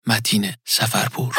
متین سفرپور.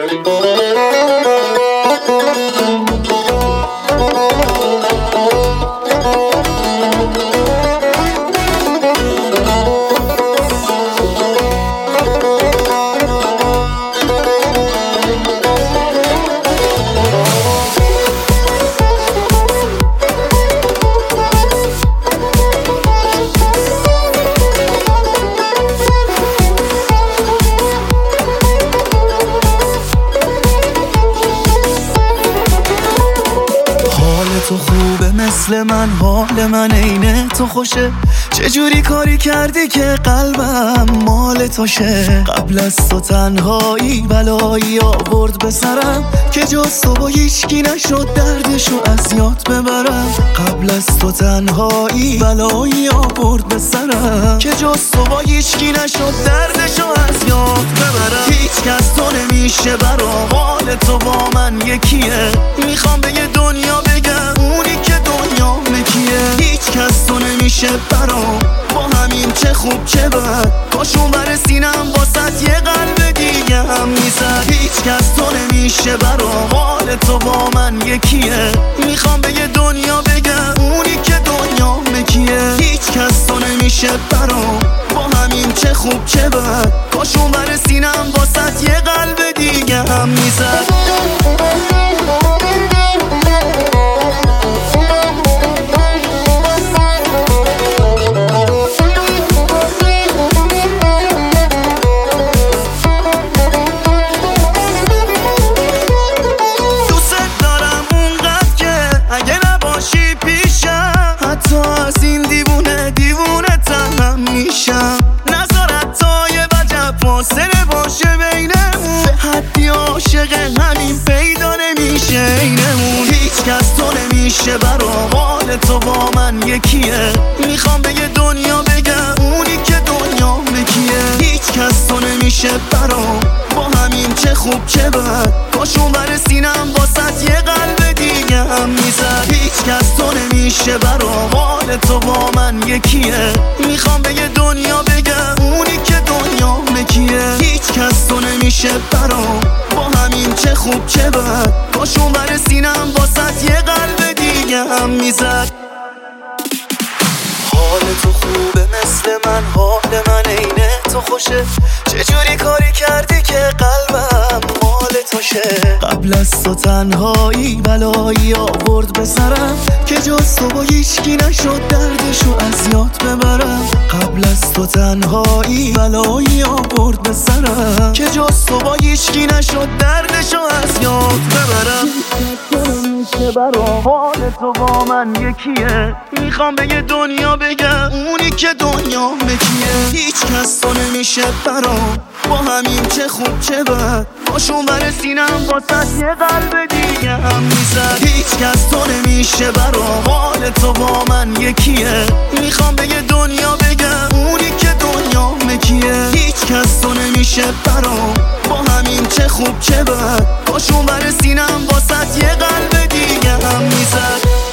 تو خوبه مثل من، حال من عین تو خوشه. چجوری کاری کردی که قلبم مال تو شه؟ قبل از تو تنهایی بلایی آورد به سرم که جز تو با هیچکی نشد دردشو از یاد ببرم. قبل از تو تنهایی بلایی آورد به سرم که جز تو با هیچکی نشد دردشو از یاد ببرم. هیچ کس تو نمیشه برام، حال تو با من یکیه. میخوام به یه دنیا بگم اونی که دنیا مکیه. هیچ کس تو نمیشه برام، با همین چه خوب چه بد. کاشون برسینم واسط یه قلب دیگه هم میزد. هیچ کس تو نمیشه برام، حال تو با من یکیه. میخوام به یه دنیا بگم اونی که دنیا مکیه. هیچ کس تو نمیشه برام، با همین چه خوب چه بد. کاشون برسینم واسط یه قلب دیگه هم میزد. فاصله باشه بینمون، به حدی عاشق همین پیدا نمیشه اینمون. هیچ کس تو نمیشه برام، حال تو با من یکیه. میخوام به یه دنیا بگم اونی که دنیا مکیه. هیچ کس تو نمیشه برام، با همین چه خوب چه بد. کاشون برسینم واسط یه قلب دیگه هم میزد. هیچ کس تو نمیشه برام، حال تو با من یکیه. میخوام به یه دنیا بگم اونی که دنیا مکیه. هیچ کس تو نمیشه برام، با همین چه خوب چه بد. کاشون برسینم واسط یه قلب دیگه هم میزد. حال تو خوبه مثل من، حال من عین تو خوشه. چجوری کاری کردی که قلبم مال تو شه؟ قبل از تو تنهایی بلایی آورد به سرم که جز تو با هیچکی نشد دردشو از یاد ببرم. قبل از تو تنهایی بلایی آورد به سرم که جز تو با هیچکی نشد دردشو از یاد ببرم. حال تو با من یکیه. میخوام به یه دنیا بگم اونی که دنیا مکیه. هیچ کس تو نمیشه برام، با همین چه خوب چه بد. باشون برسینم واسط یه قلب دیگه هم میزد. هیچ کس تو نمیشه برام، حال تو با من یکیه. میخوام به یه دنیا بگم اونی که دنیا مکیه. هیچ کس تو نمیشه برام، با همین چه خوب چه بد. باشون برسینم واسط یه قلب دیگه هم میزد.